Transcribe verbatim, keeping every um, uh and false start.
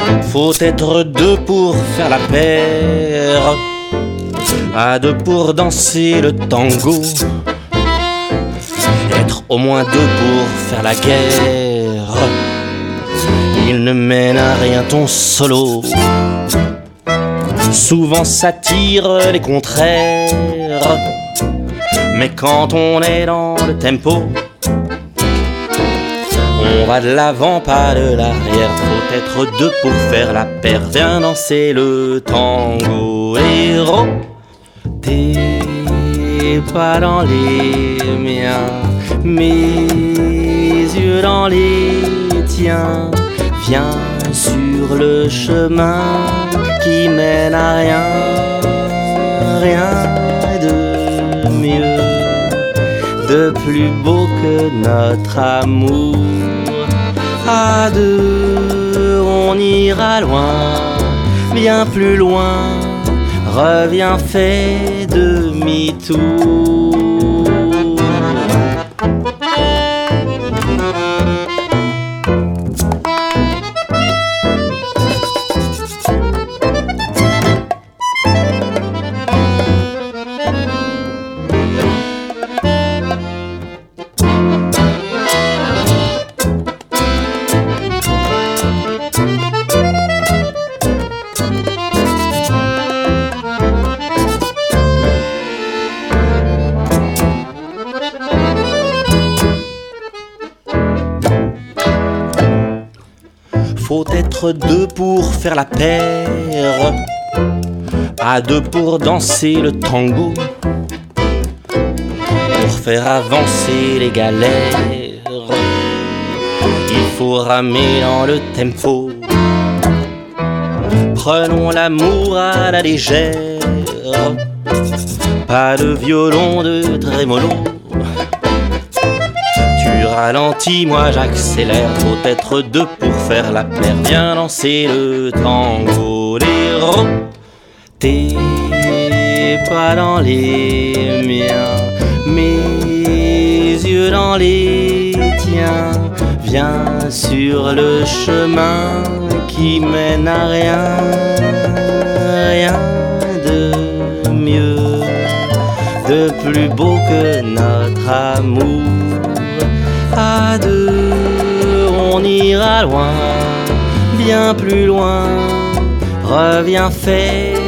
Faut être deux pour faire la paire, à deux pour danser le tango, être au moins deux pour faire la guerre. Il ne mène à rien ton solo, souvent ça tire les contraires. Mais quand on est dans le tempo, on va de l'avant, pas de l'arrière. Faut être deux pour faire la paire. Viens danser le tango. Héros, t'es pas dans les miens, mes yeux dans les tiens. Viens sur le chemin qui mène à rien, rien de mieux, de plus beau que notre amour. À deux, on ira loin, bien plus loin. Reviens, fais demi-tour. Faut être deux pour faire la paire, à deux pour danser le tango, pour faire avancer les galères. Il faut ramer dans le tempo. Prenons l'amour à la légère, pas de violon de trémolo. Tu ralentis, moi j'accélère. Faut être deux pour faire la paire. Viens danser le tango. L'héros, t'es pas dans les miens, mes yeux dans les tiens. Viens sur le chemin qui mène à rien, rien de mieux, de plus beau que notre amour. À deux, on ira loin, bien plus loin. Reviens, fais